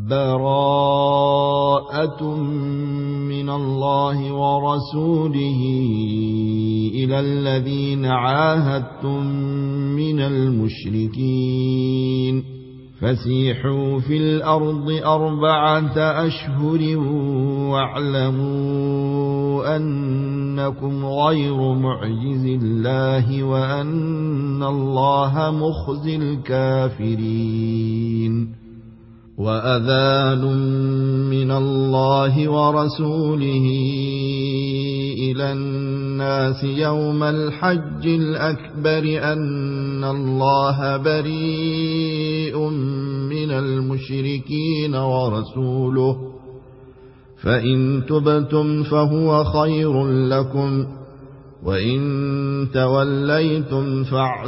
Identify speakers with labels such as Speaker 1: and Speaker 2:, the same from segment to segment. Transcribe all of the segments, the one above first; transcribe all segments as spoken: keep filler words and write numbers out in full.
Speaker 1: براءة من الله ورسوله إلى الذين عاهدتم من المشركين فسيحوا في الأرض أربعة أشهر واعلموا أنكم غير معجز الله وأن الله مخزي الكافرين وأذان من الله ورسوله إلى الناس يوم الحج الأكبر أن الله بريء من المشركين ورسوله فإن تبتم فهو خير لكم وإن توليتم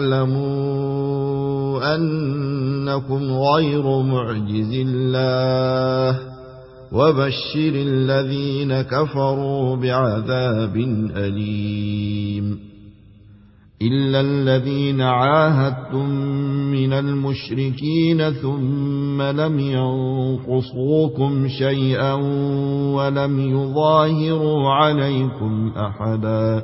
Speaker 1: فاعلموا أنكم غير معجز الله وبشر الذين كفروا بعذاب أليم إلا الذين عاهدتم من المشركين ثم لم ينقصوكم شيئا ولم يظاهروا عليكم أحدا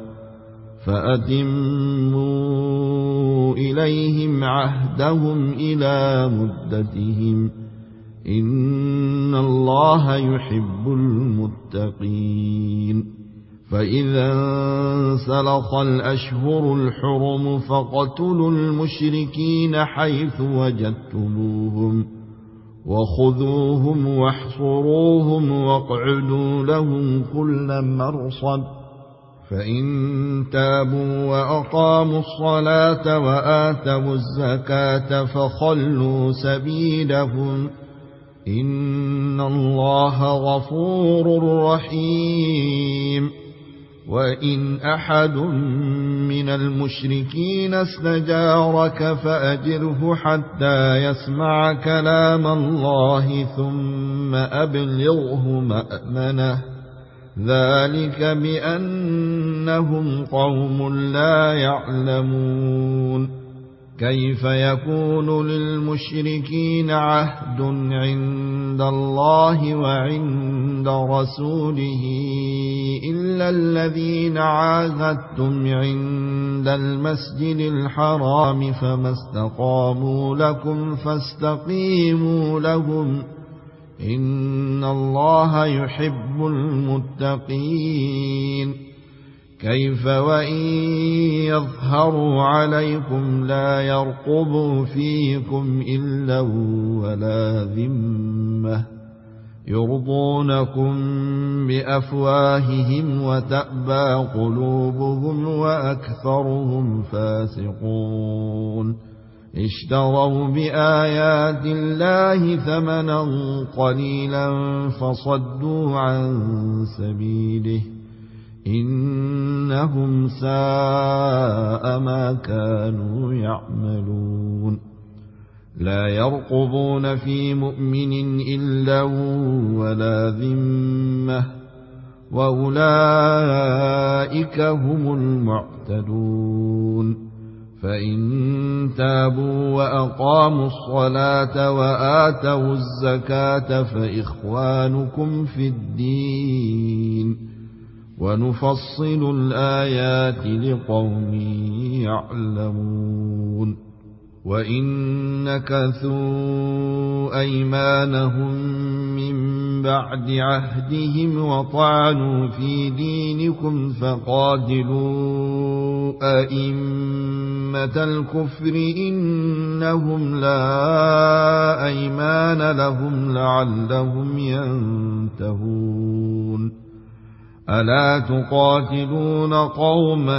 Speaker 1: فأتموا إليهم عهدهم إلى مدتهم إن الله يحب المتقين فإذا انسلخ الأشهر الحرم فاقتلوا المشركين حيث وجدتموهم وخذوهم واحصروهم واقعدوا لهم كل مرصد فإن تابوا وأقاموا الصلاة وآتوا الزكاة فخلوا سبيلهم إن الله غفور رحيم وإن أحد من المشركين استجارك فأجره حتى يسمع كلام الله ثم أبلغه مأمنه ذلك بأنهم قوم لا يعلمون كيف يكون للمشركين عهد عند الله وعند رسوله إلا الذين عاهدتم عند المسجد الحرام فما استقاموا لكم فاستقيموا لهم إن الله يحب المتقين كيف وإن يظهروا عليكم لا يرقبوا فيكم إلا ولا ذمة يرضونكم بأفواههم وتأبى قلوبهم وأكثرهم فاسقون اشتروا بآيات الله ثمنا قليلا فصدوا عن سبيله إنهم ساء ما كانوا يعملون لا يرقبون في مؤمن إلا ولا ذمة وأولئك هم المعتدون فإن تابوا وأقاموا الصلاة وآتوا الزكاة فإخوانكم في الدين ونفصل الآيات لقوم يعلمون وإن نكثوا أيمانهم من بعد عهدهم وطعنوا في دينكم فقاتلوا أئمة الكفر إنهم لا أيمان لهم لعلهم ينتهون ألا تقاتلون قوما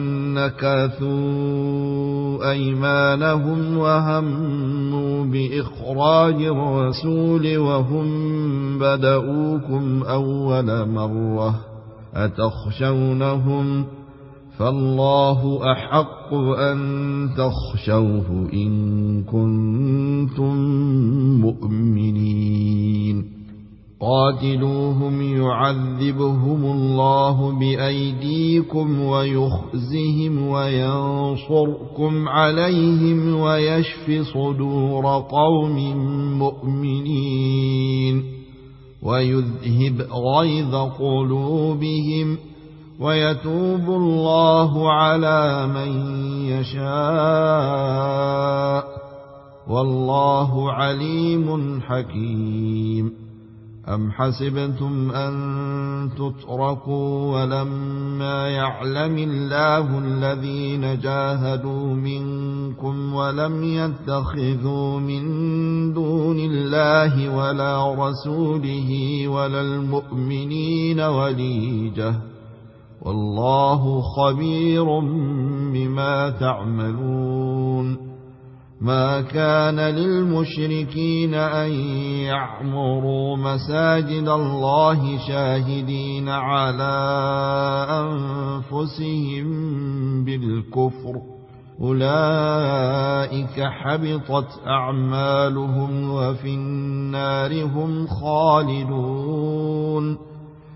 Speaker 1: نكثوا أيمانهم وهموا بإخراج الرسول وهم بدؤوكم أول مرة أتخشونهم فالله أحق أن تخشوه إن كنتم مؤمنين قاتلوهم يعذبهم الله بأيديكم ويخزهم وينصركم عليهم ويشف صدور قوم مؤمنين ويذهب غيظ قلوبهم ويتوب الله على من يشاء والله عليم حكيم. أم حسبتم أن تتركوا ولما يعلم الله الذين جاهدوا منكم ولم يتخذوا من دون الله ولا رسوله ولا المؤمنين وليجة والله خبير بما تعملون. ما كان للمشركين أن يعمروا مساجد الله شاهدين على أنفسهم بالكفر أولئك حبطت أعمالهم وفي النار هم خالدون.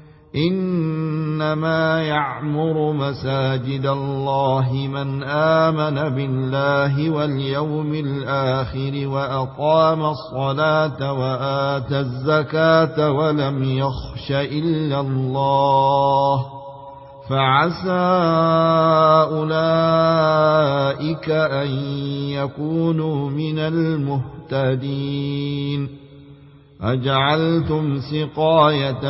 Speaker 1: إنما يعمر مساجد الله من آمن بالله واليوم الآخر وأقام الصلاة وآتى الزكاة ولم يخش إلا الله فعسى أولئك أن يكونوا من المهتدين. أجعلتم سقاية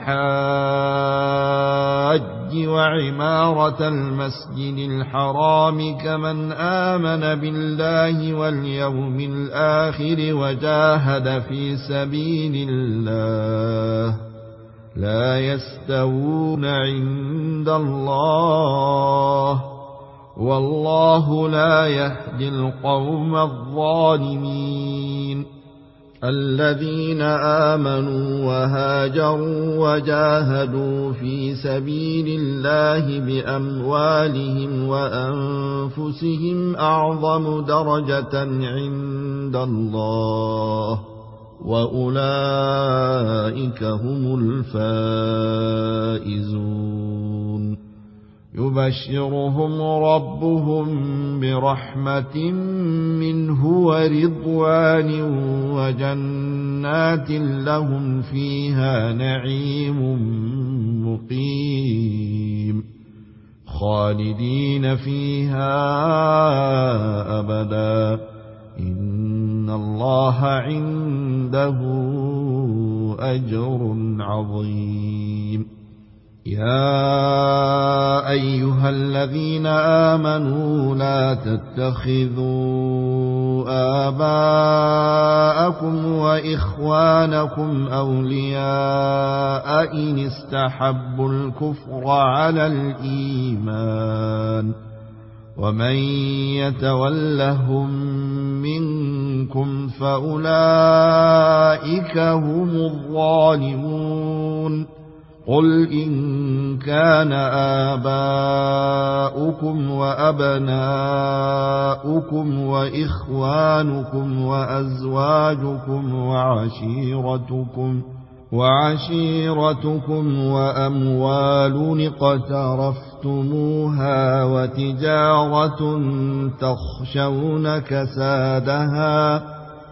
Speaker 1: الحاج وعمارة المسجد الحرام كمن آمن بالله واليوم الآخر وجاهد في سبيل الله لا يستوون عند الله والله لا يهدي القوم الظالمين. الذين آمنوا وهاجروا وجاهدوا في سبيل الله بأموالهم وأنفسهم أعظم درجة عند الله وأولئك هم الفائزون. يبشرهم ربهم برحمة منه ورضوان وجنات لهم فيها نعيم مقيم خالدين فيها أبدا إن الله عنده أجر عظيم. يا أيها الذين آمنوا لا تتخذوا آباءكم وإخوانكم أولياء إن استحبوا الكفر على الإيمان ومن يتولهم منكم فأولئك هم الظالمون. قل إن كان آباؤكم وأبناؤكم وإخوانكم وأزواجكم وعشيرتكم وعشيرتكم وأموال اقترفتموها وتجارة تخشون كسادها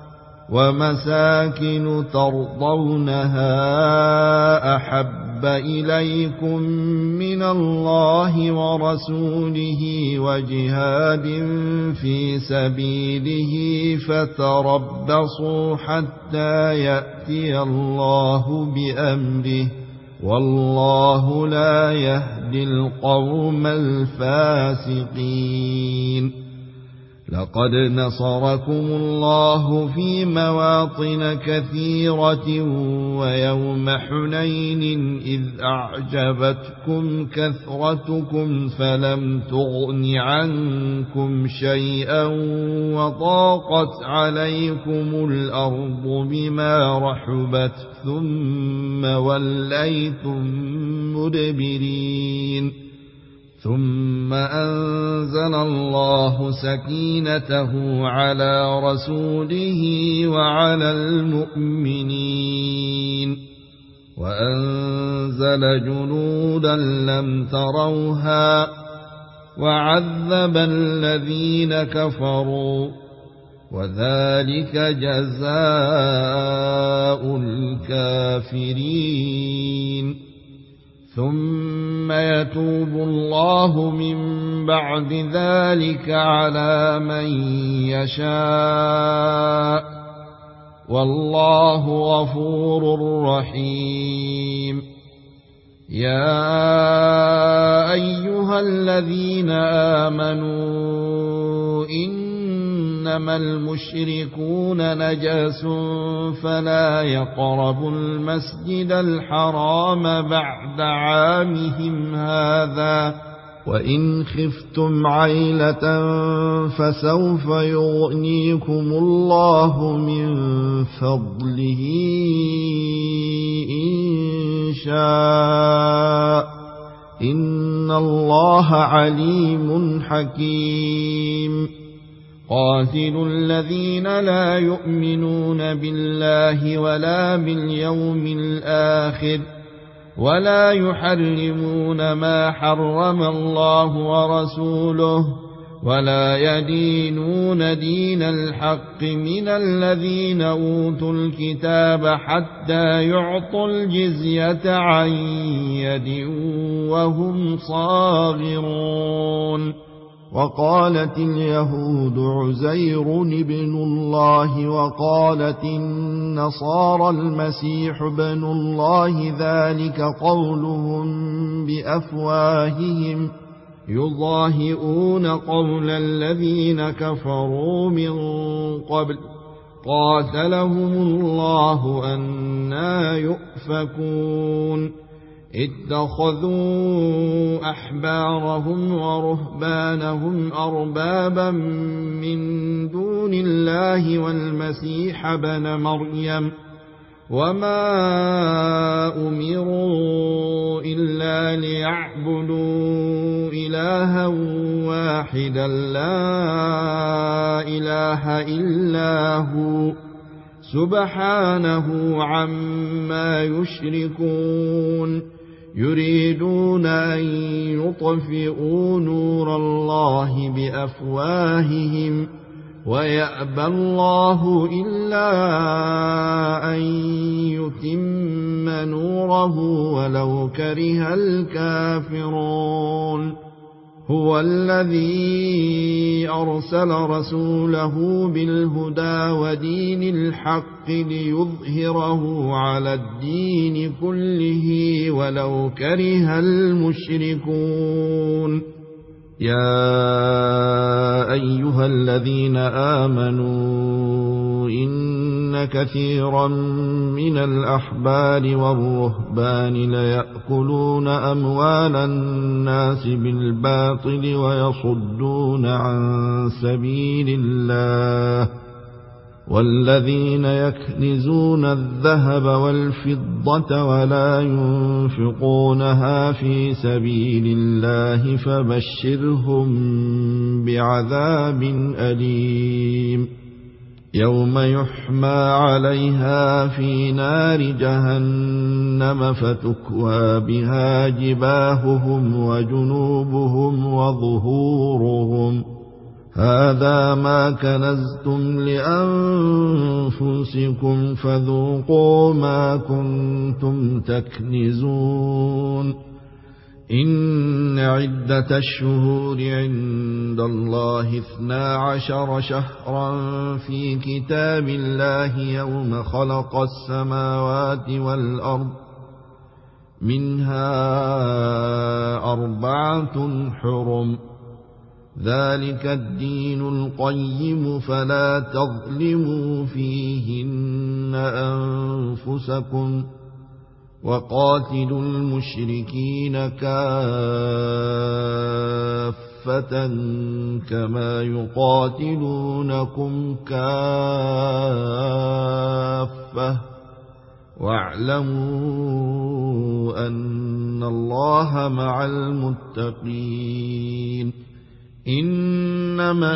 Speaker 1: ومساكن ترضونها أحب إليكم من الله ورسوله وجهاد في سبيله فتربصوا حتى يأتي الله بأمره والله لا يهدي القوم الفاسقين. لقد نصركم الله في مواطن كثيرة ويوم حنين إذ أعجبتكم كثرتكم فلم تغن عنكم شيئا وضاقت عليكم الأرض بما رحبت ثم وليتم مدبرين. ثم أنزل الله سكينته على رسوله وعلى المؤمنين وأنزل جنودا لم تروها وعذب الذين كفروا وذلك جزاء الكافرين ثم يتوب الله من بعد ذلك على من يشاء والله غفور رحيم يا أيها الذين آمنوا إنما المشركون نجس فلا يقربوا المسجد الحرام بعد عامهم هذا وإن خفتم عيلة فسوف يغنيكم الله من فضله إن شاء إن الله عليم حكيم قاتلوا الذين لا يؤمنون بالله ولا باليوم الآخر ولا يحرمون ما حرم الله ورسوله ولا يدينون دين الحق من الذين أوتوا الكتاب حتى يعطوا الجزية عن يد وهم صاغرون وقالت اليهود عزير ابن الله وقالت النصارى المسيح ابن الله ذلك قولهم بأفواههم يضاهئون قول الذين كفروا من قبل قاتلهم الله أنى يؤفكون اتخذوا أحبارهم ورهبانهم أربابا من دون الله والمسيح ابن مريم وما أمروا إلا ليعبدوا إلها واحدا لا إله إلا هو سبحانه عما يشركون يريدون أن يطفئوا نور الله بأفواههم ويأبى الله إلا أن يتم نوره ولو كره الكافرون هو الذي أرسل رسوله بالهدى ودين الحق ليظهره على الدين كله ولو كره المشركون يا أيها الذين آمنوا إن كثيرا من الأحبار والرهبان ليأكلون أموال الناس بالباطل ويصدون عن سبيل الله والذين يكنزون الذهب والفضة ولا ينفقونها في سبيل الله فبشرهم بعذاب أليم يوم يحمى عليها في نار جهنم فتكوى بها جباههم وجنوبهم وظهورهم هذا ما كنزتم لأنفسكم فذوقوا ما كنتم تكنزون إن عدة الشهور عند الله اثنا عشر شهرا في كتاب الله يوم خلق السماوات والأرض منها أربعة حرم ذلك الدين القيم فلا تظلموا فيهن أنفسكم وقاتلوا المشركين كافة كما يقاتلونكم كافة واعلموا أن الله مع المتقين إنما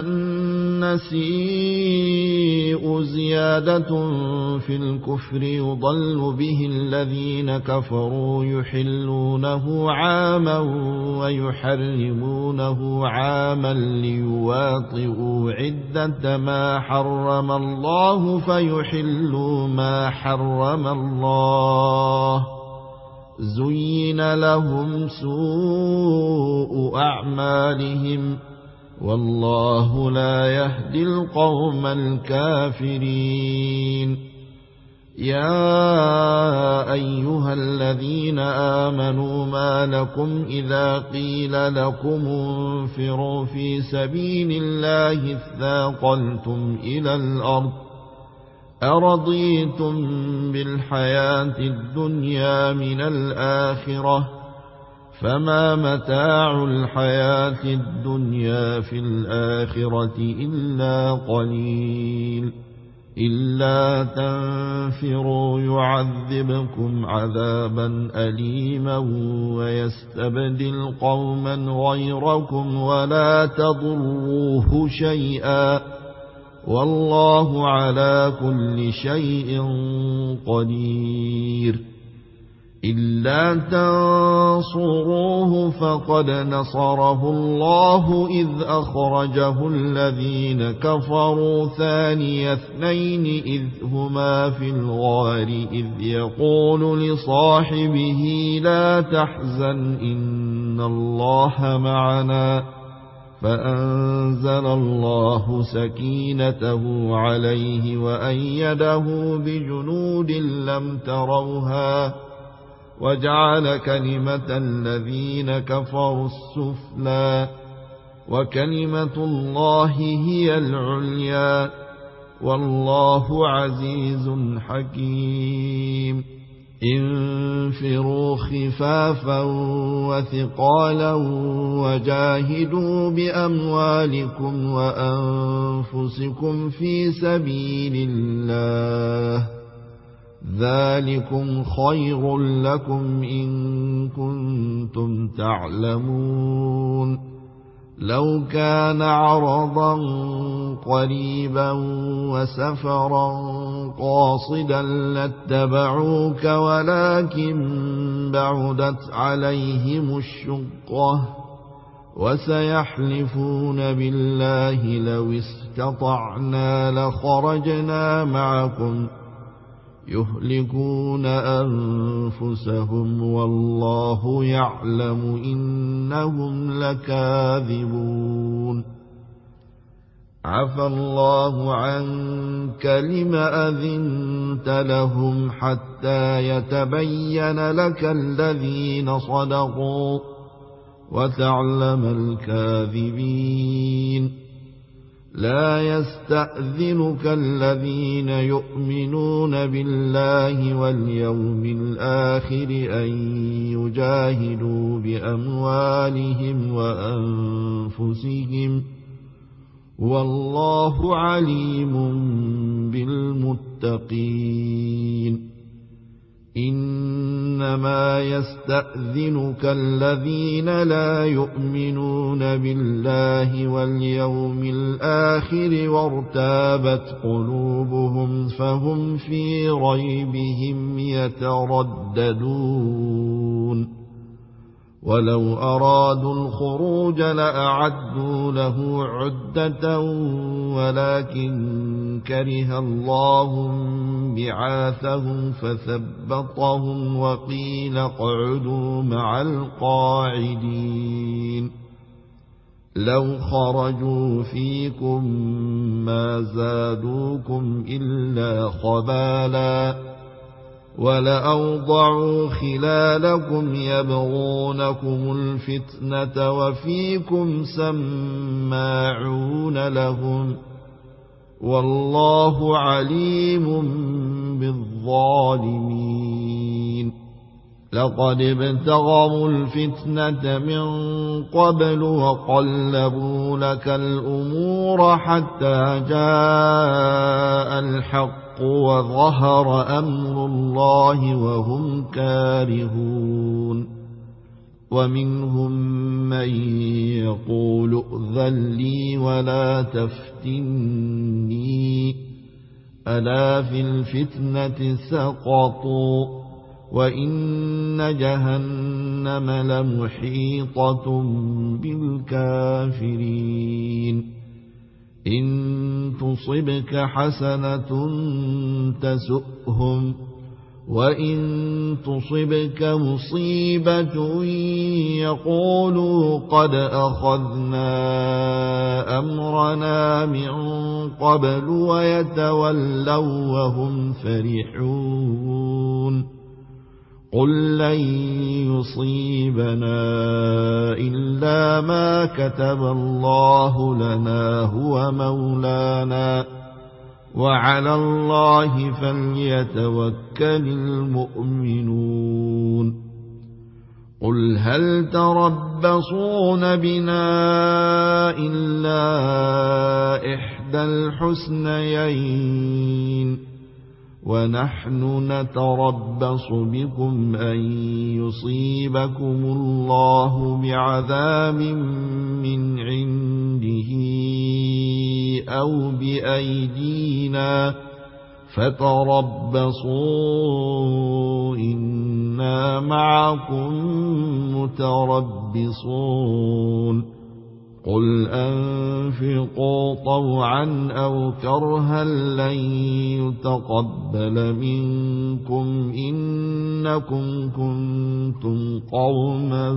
Speaker 1: النسيء زيادة في الكفر يضل به الذين كفروا يحلونه عاما ويحرمونه عاما ليواطئوا عدة ما حرم الله فيحلوا ما حرم الله زين لهم سوء أعمالهم والله لا يهدي القوم الكافرين يا أيها الذين آمنوا ما لكم إذا قيل لكم انفروا في سبيل الله اثاقلتم إلى الأرض أرضيتم بالحياة الدنيا من الآخرة فما متاع الحياة الدنيا في الآخرة إلا قليل إلا تنفروا يعذبكم عذابا أليما ويستبدل قوما غيركم ولا تضروه شيئا والله على كل شيء قدير إلا تنصروه فقد نصره الله إذ أخرجه الذين كفروا ثاني اثنين إذ هما في الغار إذ يقول لصاحبه لا تحزن إن الله معنا فأنزل الله سكينته عليه وأيده بجنود لم تروها وجعل كلمة الذين كفروا السفلى وكلمة الله هي العليا والله عزيز حكيم انفروا خفافا وثقالا وجاهدوا بأموالكم وأنفسكم في سبيل الله ذلكم خير لكم إن كنتم تعلمون لو كان عرضا قريبا وسفرا قاصدا لاتبعوك ولكن بعدت عليهم الشقة وسيحلفون بالله لو استطعنا لخرجنا معكم يهلكون أنفسهم والله يعلم إنهم لكاذبون عفى الله عنك لم أذنت لهم حتى يتبين لك الذين صدقوا وتعلم الكاذبين لا يستأذنك الذين يؤمنون بالله واليوم الآخر أن يجاهدوا بأموالهم وأنفسهم والله عليم بالمتقين إنما يستأذنك الذين لا يؤمنون بالله واليوم الآخر وارتابت قلوبهم فهم في ريبهم يترددون ولو أرادوا الخروج لأعدوا له عدة ولكن كره الله بعاثهم فثبطهم وقيل اقعدوا مع القاعدين لو خرجوا فيكم ما زادوكم إلا خبالا ولأوضعوا خلالكم يبغونكم الفتنة وفيكم سماعون لهم والله عليم بالظالمين لقد ابتغوا الفتنة من قبل وقلبوا لك الأمور حتى جاء الحق وظهر أمر الله وهم كارهون ومنهم من يقول ائذن لي ولا تفتني ألا في الفتنة سقطوا وإن جهنم لمحيطة بالكافرين إن تصبك حسنة تسؤهم وإن تصبك مصيبة يقولوا قد أخذنا أمرنا من قبل ويتولوا وهم فرحون قل لن يصيبنا إلا ما كتب الله لنا هو مولانا وعلى الله فليتوكل المؤمنون قل هل تربصون بنا إلا إحدى الحسنيين ونحن نتربص بكم أن يصيبكم الله بعذاب من عنده أو بأيدينا فتربصوا إنا معكم متربصون قل أنفقوا طوعا أو كرها لن يتقبل منكم إنكم كنتم قوما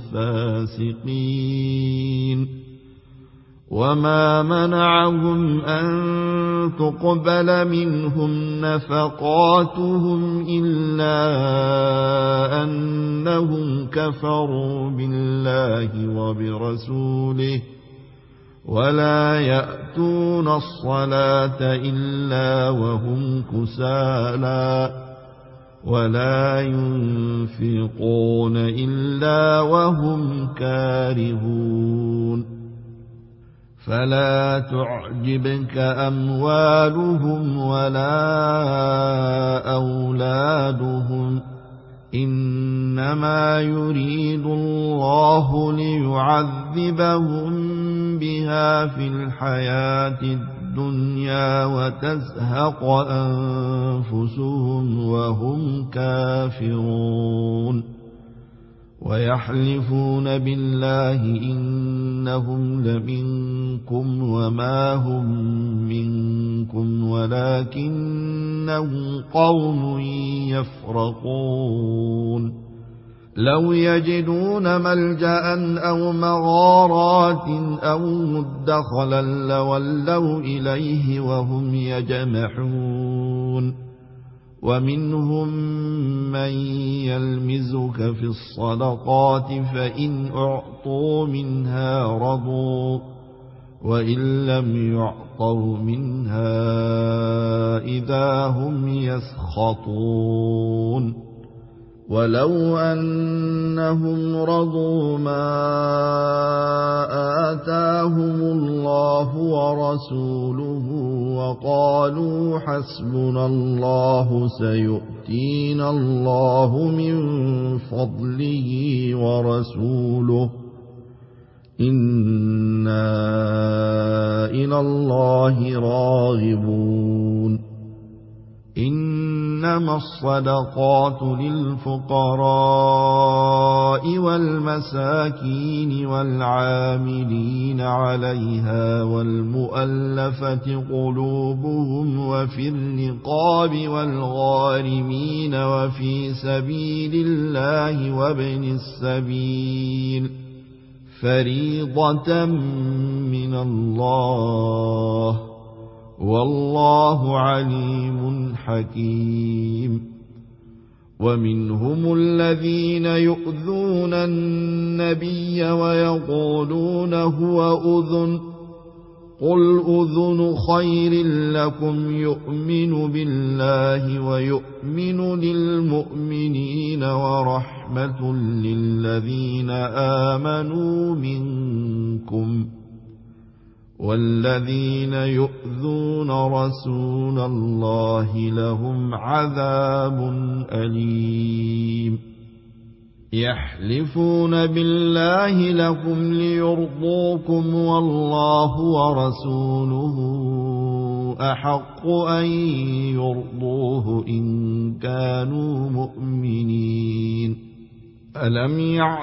Speaker 1: فاسقين وما منعهم أن تقبل منهم نفقاتهم إلا أنهم كفروا بالله وبرسوله ولا يأتون الصلاة إلا وهم كسالى ولا ينفقون إلا وهم كارهون فلا تعجبك أموالهم ولا أولادهم إنما يريد الله ليعذبهم بها في الحياة الدنيا وتزهق أنفسهم وهم كافرون ويحلفون بالله إنهم لمنكم وما هم منكم ولكنهم قوم يفرقون لو يجدون ملجأ أو مغارات أو مدخلا لولوا إليه وهم يجمحون ومنهم من يلمزك في الصدقات فإن أعطوا منها رضوا وإن لم يعطوا منها إذا هم يسخطون ولو أنهم رضوا ما آتاهم الله ورسوله وقالوا حسبنا الله سيؤتينا الله من فضله ورسوله إنا إلى الله راغبون إنما الصدقات للفقراء والمساكين والعاملين عليها والمؤلفة قلوبهم وفي الرقاب والغارمين وفي سبيل الله وابن السبيل فريضة من الله والله عليم حكيم ومنهم الذين يؤذون النبي ويقولون هو أذن قل أذن خير لكم يؤمن بالله ويؤمن للمؤمنين ورحمة للذين آمنوا منكم والذين يؤذون رسول الله لهم عذاب أليم يحلفون بالله لكم ليرضوكم والله ورسوله أحق أن يرضوه إن كانوا مؤمنين ألم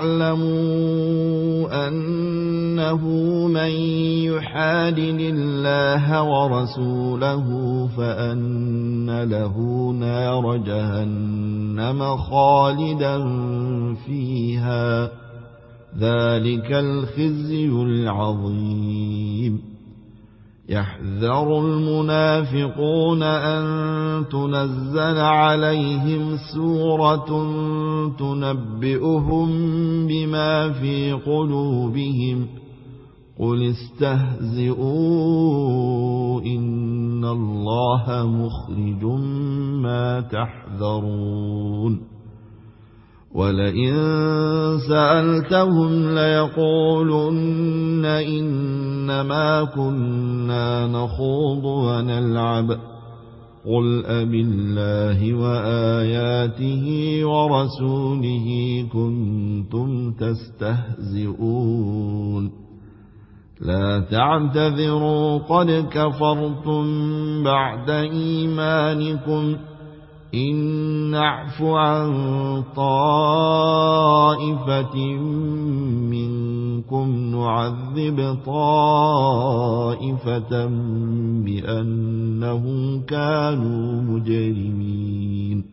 Speaker 1: يعلموا أنه من يحادد الله ورسوله فأن له نار جهنم خالدا فيها ذلك الخزي العظيم يحذر المنافقون أن تنزل عليهم سورة تنبئهم بما في قلوبهم قل استهزئوا إن الله مخرج ما تحذرون ولئن سألتهم ليقولن إنما كنا نخوض ونلعب قل أبالله وآياته ورسوله كنتم تستهزئون لا تعتذروا قد كفرتم بعد إيمانكم إن نعف عن طائفة منكم نعذب طائفة بأنهم كانوا مجرمين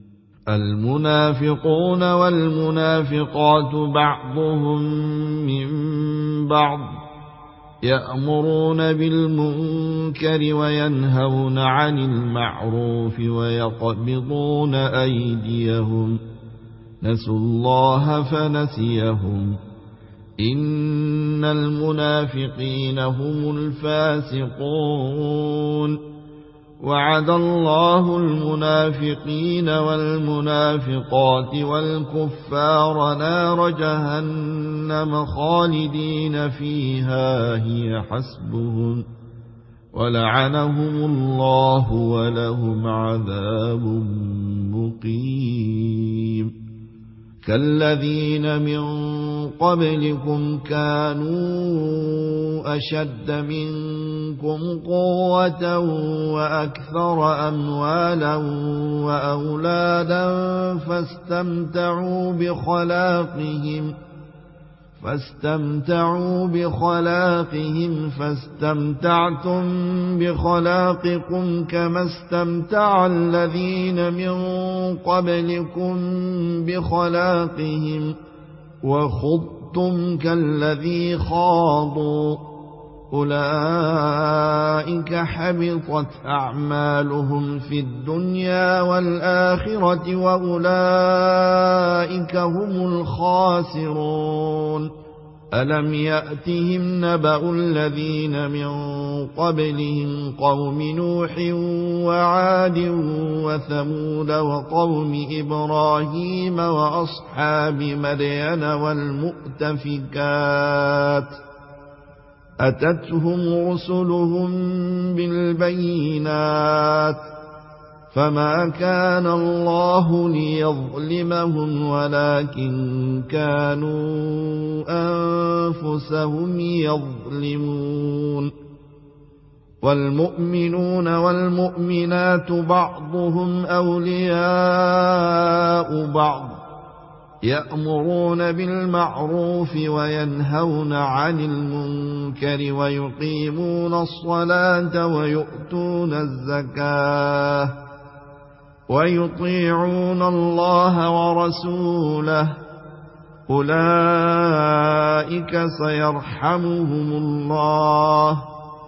Speaker 1: المنافقون والمنافقات بعضهم من بعض يأمرون بالمنكر وينهون عن المعروف ويقبضون أيديهم نسوا الله فنسيهم إن المنافقين هم الفاسقون وعد الله المنافقين والمنافقات والكفار نار جهنم خالدين فيها هي حسبهم ولعنهم الله ولهم عذاب مقيم كالذين من قبلكم كانوا أشد منكم قوة وأكثر أموالا وأولادا فاستمتعوا بخلاقهم فاستمتعوا بخلاقهم فاستمتعتم بخلاقكم كما استمتع الذين من قبلكم بخلاقهم وخضتم كالذي خاضوا أولئك حبطت أعمالهم في الدنيا والآخرة وأولئك هم الخاسرون ألم يأتهم نبأ الذين من قبلهم قوم نوح وعاد وثمود وقوم إبراهيم وأصحاب مدين والمؤتفكات أتتهم رسلهم بالبينات فما كان الله ليظلمهم ولكن كانوا أنفسهم يظلمون والمؤمنون والمؤمنات بعضهم أولياء بعض يأمرون بالمعروف وينهون عن المنكر ويقيمون الصلاة ويؤتون الزكاة ويطيعون الله ورسوله أولئك سيرحمهم الله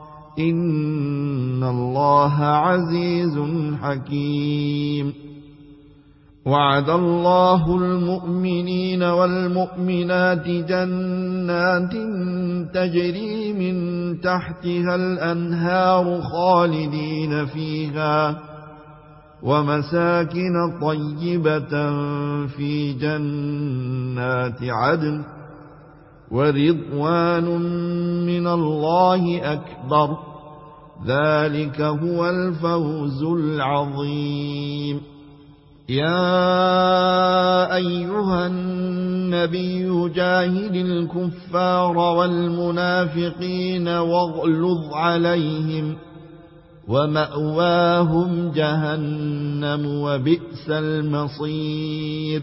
Speaker 1: إن الله عزيز حكيم وعد الله المؤمنين والمؤمنات جنات تجري من تحتها الأنهار خالدين فيها ومساكن طيبة في جنات عدن ورضوان من الله أكبر ذلك هو الفوز العظيم يا أيها الناس النبي جاهد الكفار والمنافقين واغلظ عليهم ومأواهم جهنم وبئس المصير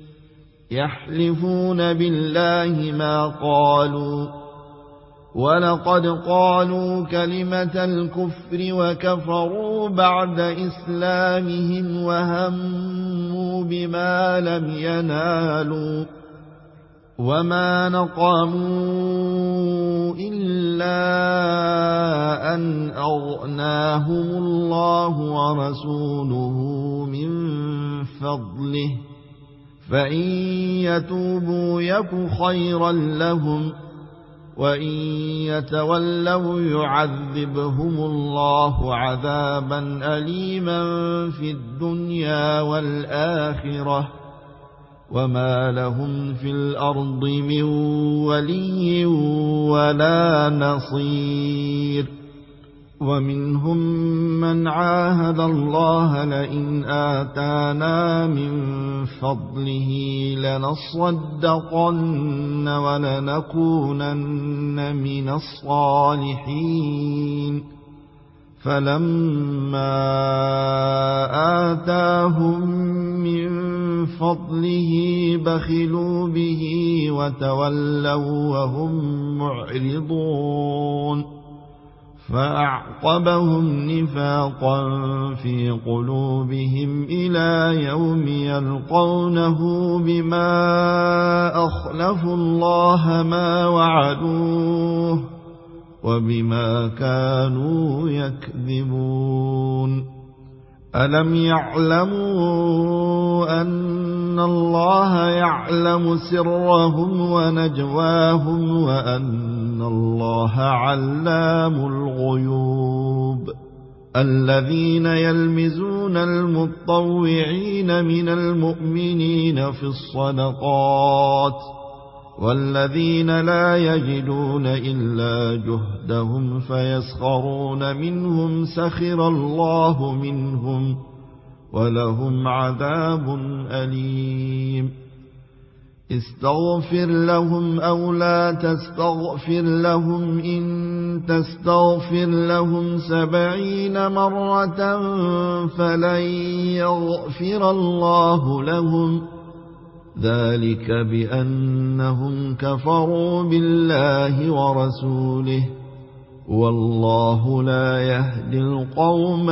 Speaker 1: يحلفون بالله ما قالوا ولقد قالوا كلمة الكفر وكفروا بعد إسلامهم وهموا بما لم ينالوا وما نقموا إلا أن أغناهم الله ورسوله من فضله فإن يتوبوا يك خيرا لهم وإن يتولوا يعذبهم الله عذابا أليما في الدنيا والآخرة وما لهم في الأرض من ولي ولا نصير ومنهم من عاهد الله لئن آتانا من فضله لنصدقن ولنكونن من الصالحين فلما آتاهم من فضله بخلوا به وتولوا وهم معرضون فأعقبهم نفاقا في قلوبهم إلى يوم يلقونه بما أخلفوا الله ما وعدوه وبما كانوا يكذبون ألم يعلموا أن الله يعلم سرهم ونجواهم وأن الله علام الغيوب الذين يلمزون المطوعين من المؤمنين في الصدقات والذين لا يجدون إلا جهدهم فيسخرون منهم سخر الله منهم ولهم عذاب أليم استغفر لهم أو لا تستغفر لهم إن تستغفر لهم سبعين مرة فلن يغفر الله لهم ذلك بأنهم كفروا بالله ورسوله والله لا يهدي القوم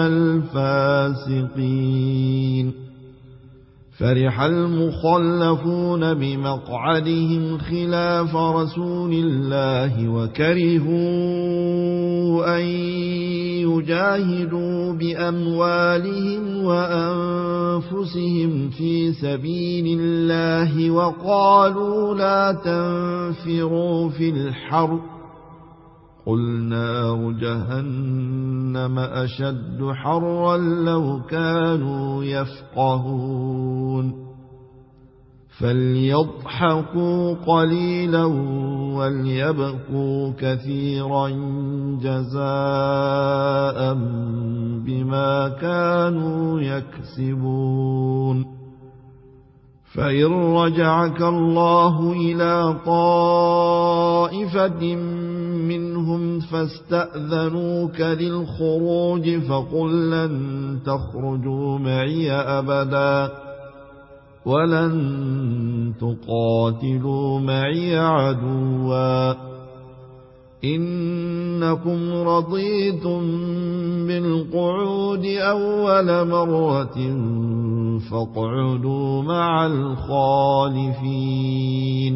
Speaker 1: الفاسقين فرح المخلفون بمقعدهم خلاف رسول الله وكرهوا أن يجاهدوا بأموالهم وأنفسهم في سبيل الله وقالوا لا تنفروا في الحر قل نار جهنم أشد حرا لو كانوا يفقهون فليضحكوا قليلا وليبكوا كثيرا جزاء بما كانوا يكسبون فإن رجعك الله إلى طائفة منهم فاستأذنوك للخروج فقل لن تخرجوا معي أبدا ولن تقاتلوا معي عدوا إنكم رضيتم بالقعود أول مرة فاقعدوا مع الخالفين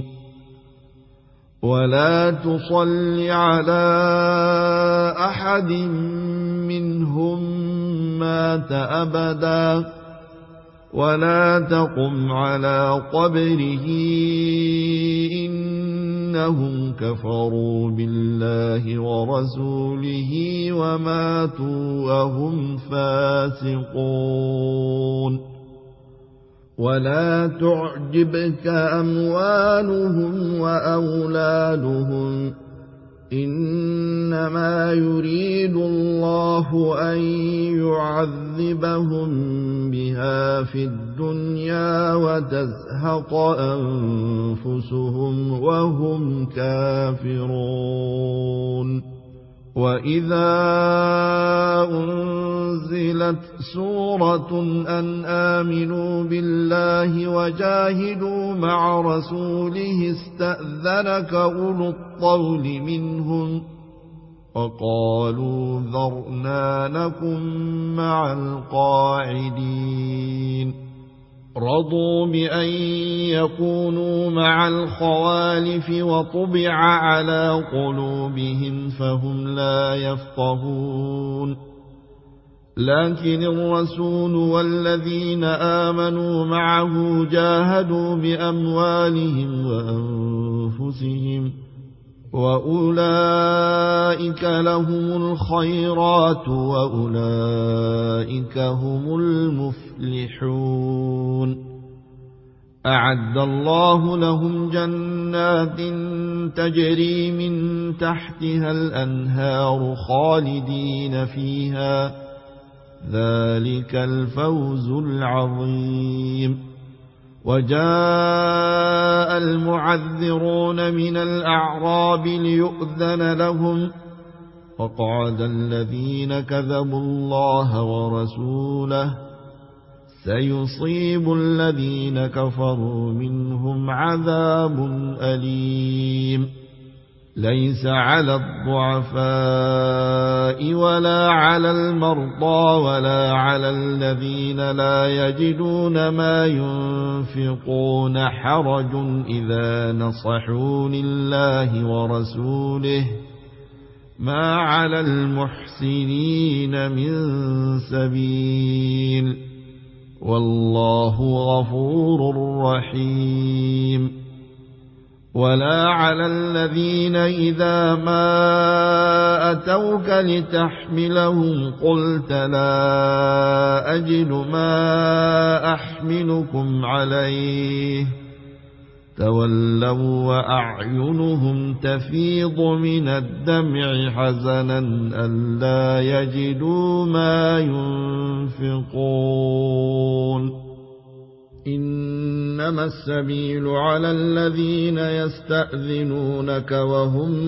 Speaker 1: ولا تصل على أحد منهم مات أبدا ولا تقم على قبره إنهم كفروا بالله ورسوله وماتوا وهم فاسقون ولا تعجبك أموالهم وأولادهم إنما يريد الله أن يعذبهم بها في الدنيا وتزهق أنفسهم وهم كافرون وإذا أنزلت سورة أن آمنوا بالله وجاهدوا مع رسوله استأذنك أولو الطول منهم وقالوا ذرنا نكن مع القاعدين رضوا بأن يكونوا مع الخوالف وطبع على قلوبهم فهم لا يفقهون لكن الرسول والذين آمنوا معه جاهدوا بأموالهم وأنفسهم وأولئك لهم الخيرات وأولئك هم المفلحون أعد الله لهم جنات تجري من تحتها الأنهار خالدين فيها ذلك الفوز العظيم وجاء المعذرون من الأعراب ليؤذن لهم وقعد الذين كذبوا الله ورسوله سيصيب الذين كفروا منهم عذاب أليم ليس على الضعفاء ولا على المرضى ولا على الذين لا يجدون ما ينفقون حرج إذا نصحوا لله ورسوله ما على المحسنين من سبيل والله غفور رحيم ولا على الذين إذا ما أتوك لتحملهم قلت لا أجد ما أحملكم عليه تولوا وأعينهم تفيض من الدمع حزنا ألا يجدوا ما ينفقون إنما السبيل على الذين يستأذنونك وهم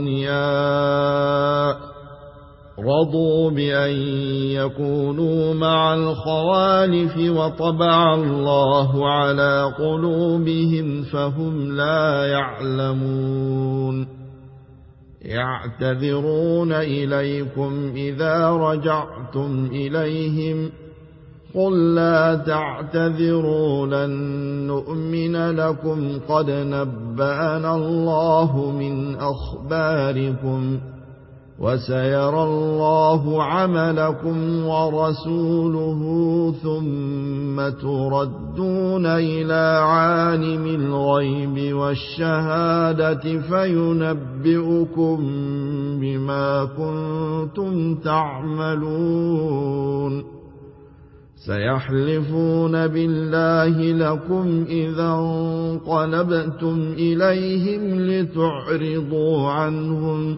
Speaker 1: أغنياء رضوا بأن يكونوا مع الخوالف وطبع الله على قلوبهم فهم لا يعلمون يعتذرون إليكم إذا رجعتم إليهم قل لا تعتذروا لن نؤمن لكم قد نبأنا الله من أخباركم وسيرى الله عملكم ورسوله ثم تردون إلى عالم الغيب والشهادة فينبئكم بما كنتم تعملون سيحلفون بالله لكم إذا انقلبتم إليهم لتعرضوا عنهم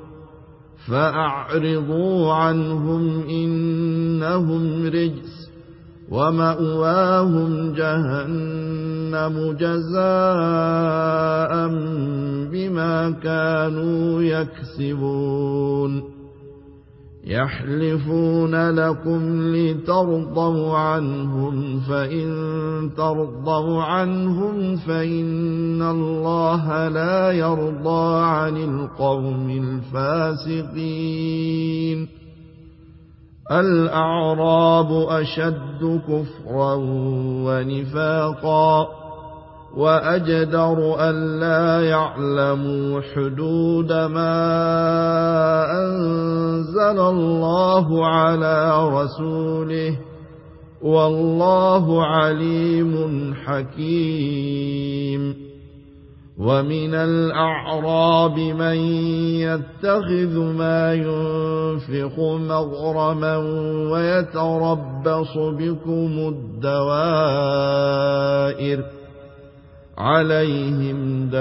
Speaker 1: فأعرضوا عنهم إنهم رجس ومأواهم جهنم جزاء بما كانوا يكسبون يحلفون لكم لترضوا عنهم فإن ترضوا عنهم فإن الله لا يرضى عن القوم الفاسقين الأعراب أشد كفرا ونفاقا وأجدر ألا يعلموا حدود ما أنزل الله على رسوله والله عليم حكيم ومن الأعراب من يتخذ ما ينفق مغرما ويتربص بكم الدوائر عليهم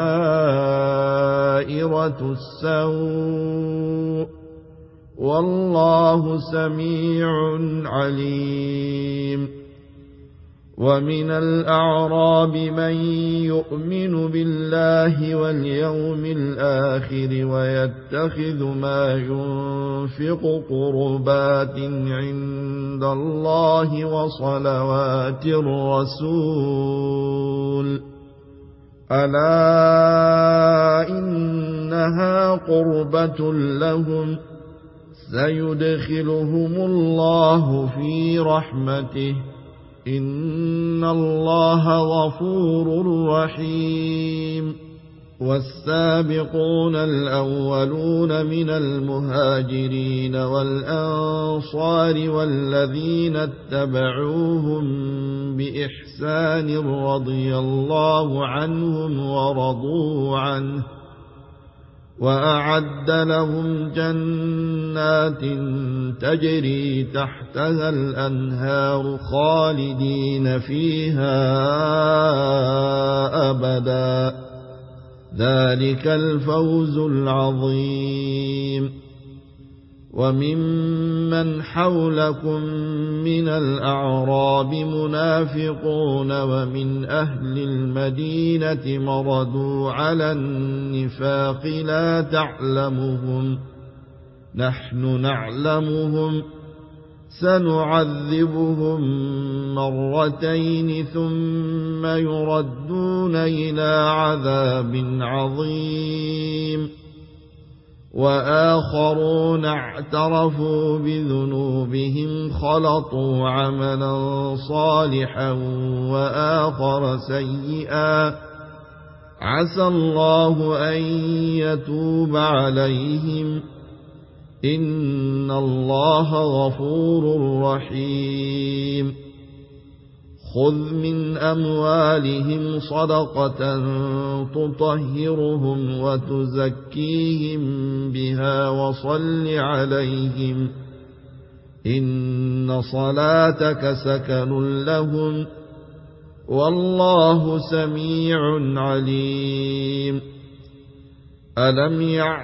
Speaker 1: دائرة السوء والله سميع عليم ومن الأعراب من يؤمن بالله واليوم الآخر ويتخذ ما ينفق قربات عند الله وصلوات الرسول ألا إنها قربة لهم سيدخلهم الله في رحمته إن الله غفور رحيم والسابقون الأولون من المهاجرين والأنصار والذين اتبعوهم بإحسان رضي الله عنهم ورضوا عنه وأعد لهم جنات تجري تحتها الأنهار خالدين فيها أبدا ذلك الفوز العظيم وممن حولكم من الأعراب منافقون ومن أهل المدينة مردوا على النفاق لا تعلمهم نحن نعلمهم سنعذبهم مرتين ثم يردون إلى عذاب عظيم وآخرون اعترفوا بذنوبهم خلطوا عملا صالحا وآخر سيئا عسى الله أن يتوب عليهم إن الله غفور رحيم خذ من أموالهم صدقة تطهرهم وتزكيهم بها وصل عليهم إن صلاتك سكن لهم والله سميع عليم ألم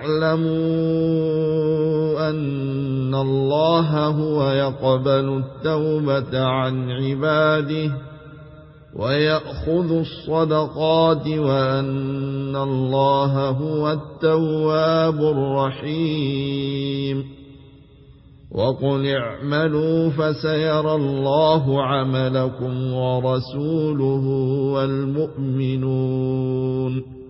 Speaker 1: يعلموا أن الله هو يقبل التوبة عن عباده ويأخذ الصدقات وأن الله هو التواب الرحيم وقل اعملوا فسيرى الله عملكم ورسوله والمؤمنون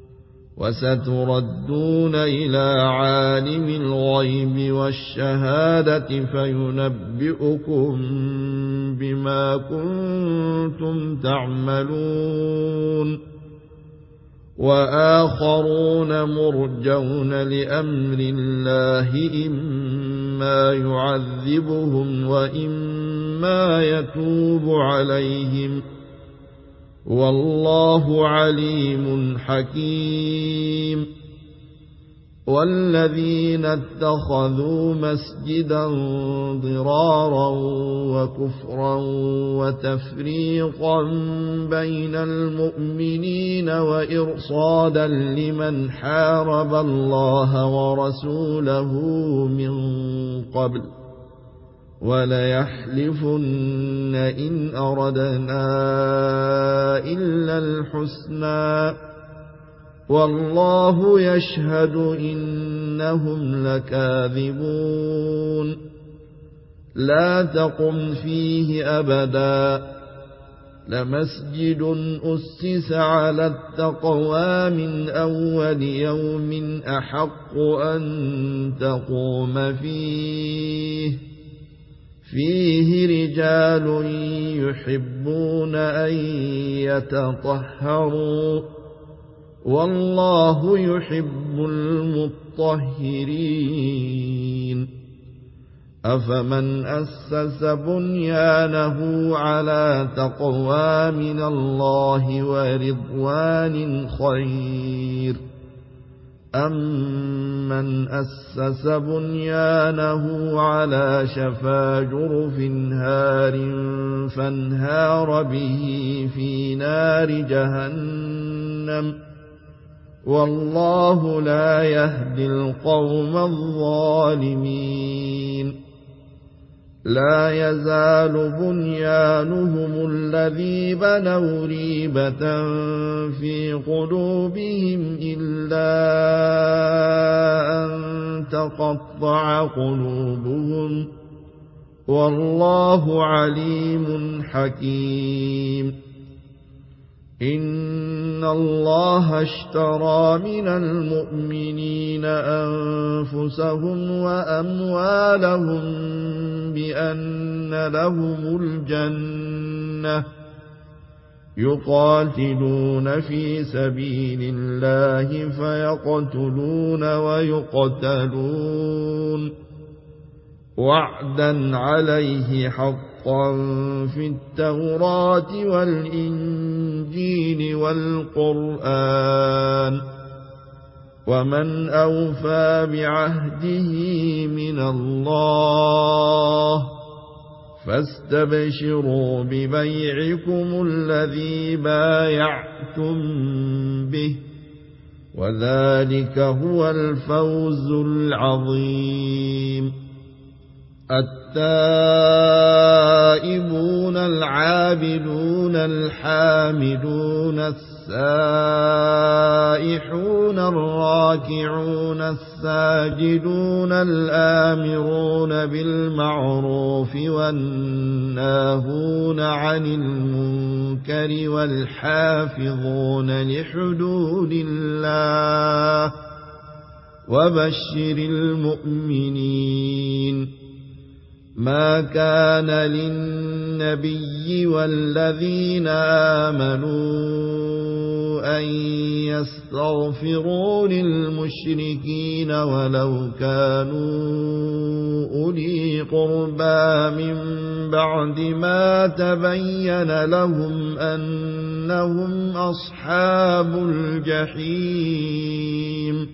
Speaker 1: وستردون إلى عالم الغيب والشهادة فينبئكم بما كنتم تعملون وآخرون مرجون لأمر الله إما يعذبهم وإما يتوب عليهم والله عليم حكيم والذين اتخذوا مسجدا ضرارا وكفرا وتفريقا بين المؤمنين وإرصادا لمن حارب الله ورسوله من قبل وليحلفن إن أردنا إلا الحسنى والله يشهد إنهم لكاذبون لا تقم فيه أبدا لمسجد أسس على التقوى من أول يوم أحق أن تقوم فيه فيه رجال يحبون أن يتطهروا والله يحب المطهرين أفمن أسس بنيانه على تقوى من الله ورضوان خير أمن أسس بنيانه على شفا جرف هار فانهار به في نار جهنم والله لا يهدي القوم الظالمين لا يزال بنيانهم الذي بنوا ريبة في قلوبهم إلا أن تقطع قلوبهم والله عليم حكيم إن الله اشترى من المؤمنين أنفسهم وأموالهم بأن لهم الجنة يقاتلون في سبيل الله فيقتلون ويقتلون وعدا عليه حقا في التوراة والإنجيل والقرآن ومن أوفى بعهده من الله فاستبشروا ببيعكم الذي بايعتم به وذلك هو الفوز العظيم التائبون العابدون الحامدون السائحون الراكعون الساجدون الآمرون بالمعروف والناهون عن المنكر والحافظون لحدود الله وبشر المؤمنين ما كان للنبي والذين آمنوا أن يستغفروا للمشركين ولو كانوا أولي قربى من بعد ما تبين لهم أنهم أصحاب الجحيم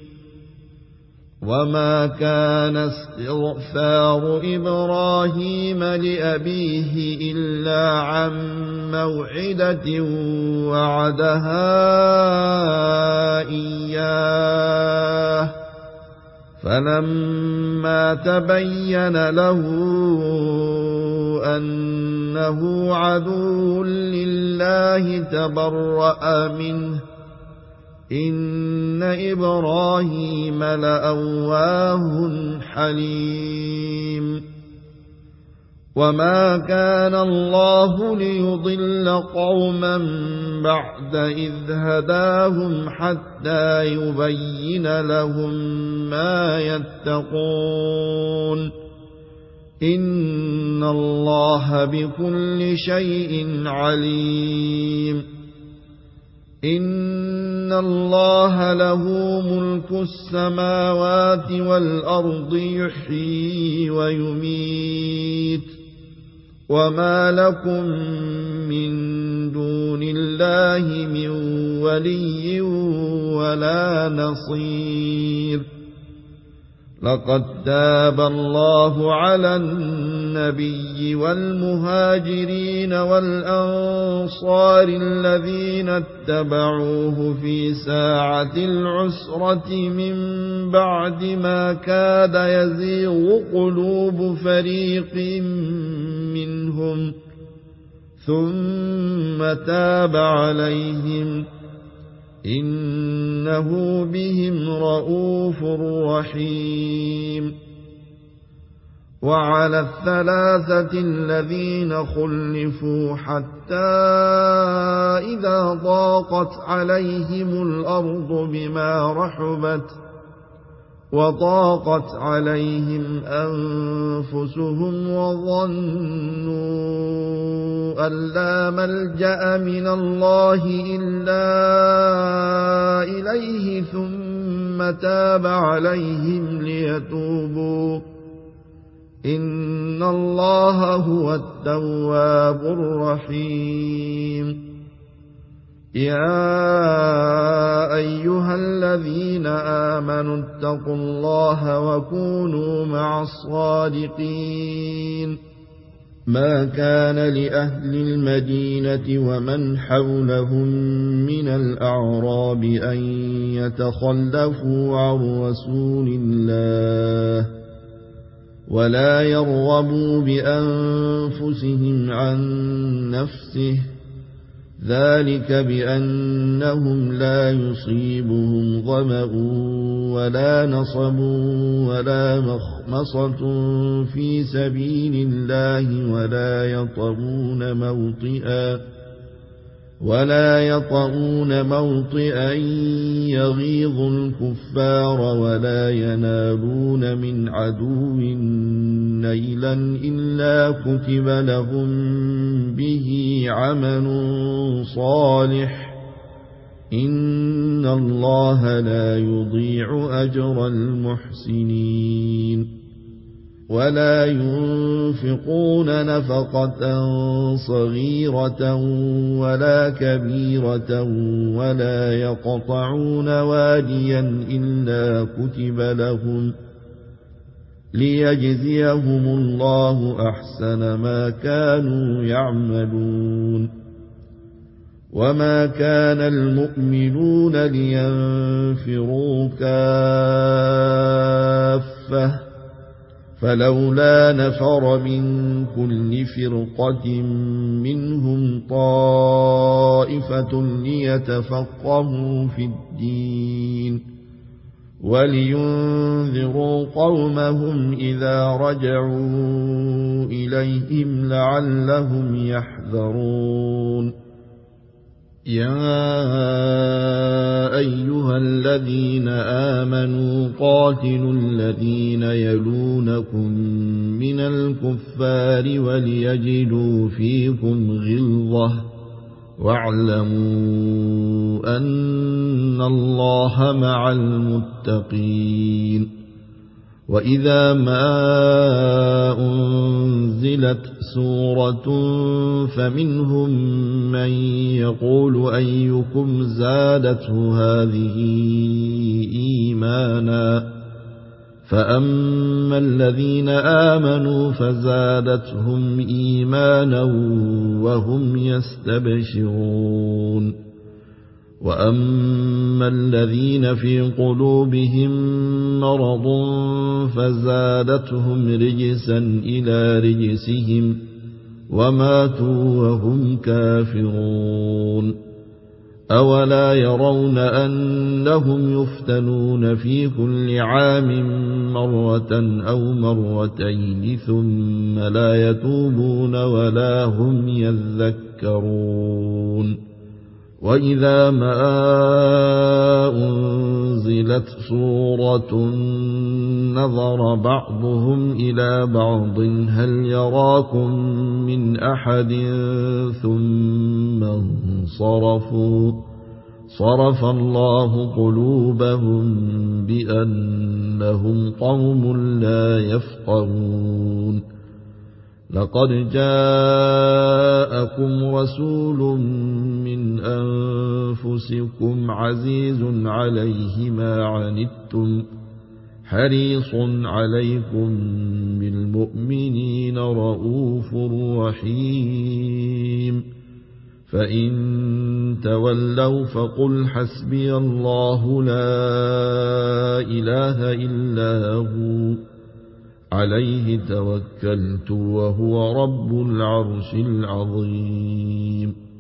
Speaker 1: وما كان استغفار إبراهيم لأبيه إلا عن موعدة وعدها إياه فلما تبين له أنه عدو لله تبرأ منه إن إبراهيم لأواه حليم وما كان الله ليضل قوما بعد إذ هداهم حتى يبين لهم ما يتقون إن الله بكل شيء عليم إن الله له ملك السماوات والأرض يحيي ويميت وما لكم من دون الله من ولي ولا نصير لقد تاب الله على النبي والمهاجرين والأنصار الذين اتبعوه في ساعة العسرة من بعد ما كاد يزيغ قلوب فريق منهم ثم تاب عليهم إنه بهم رءوف رحيم وعلى الثلاثة الذين خلفوا حتى إذا ضاقت عليهم الأرض بما رحبت وضاقت عليهم أنفسهم وظنوا أن لا ملجأ من الله إلا إليه ثم تاب عليهم ليتوبوا إن الله هو التواب الرحيم يا أيها الذين آمنوا اتقوا الله وكونوا مع الصادقين ما كان لأهل المدينة ومن حولهم من الأعراب أن يتخلفوا عن رسول الله ولا يرغبوا بأنفسهم عن نفسه، ذلك بأنهم لا يصيبهم ظمأ ولا نصب ولا مخمصة في سبيل الله ولا يطؤون موطئا ولا يطؤون موطئا يغيظ الكفار ولا ينالون من عدو نيلا إلا كتب لهم به عمل صالح، إن الله لا يضيع أجر المحسنين. ولا ينفقون نفقة صغيرة ولا كبيرة ولا يقطعون واديا إلا كتب لهم ليجزيهم الله أحسن ما كانوا يعملون. وما كان المؤمنون لينفروا كافة، فلولا نفر من كل فرقة منهم طائفة ليتفقهوا في الدين ولينذروا قومهم إذا رجعوا إليهم لعلهم يحذرون. يا أيها الذين آمنوا قاتلوا الذين يلونكم من الكفار وليجدوا فيكم غلظة واعلموا أن الله مع المتقين. وإذا ما أنزلت سورة فمنهم من يقول أيكم زادته هذه إيمانا، فأما الذين آمنوا فزادتهم إيمانا وهم يستبشرون. وأما الذين في قلوبهم مرض فزادتهم رجسا إلى رجسهم وماتوا وهم كافرون. أولا يرون أنهم يفتنون في كل عام مرة أو مرتين ثم لا يتوبون ولا هم يذكرون. وإذا ما أنزلت سورة نظر بعضهم إلى بعض هل يراكم من أحد ثم انصرفوا صرف الله قلوبهم بأنهم قوم لا يفقهون. لقد جاءكم رسول من أنفسكم عزيز عليه ما عنتم حريص عليكم بالمؤمنين رؤوف رحيم. فإن تولوا فقل حسبي الله لا إله إلا هو عليه توكلت وهو رب العرش العظيم.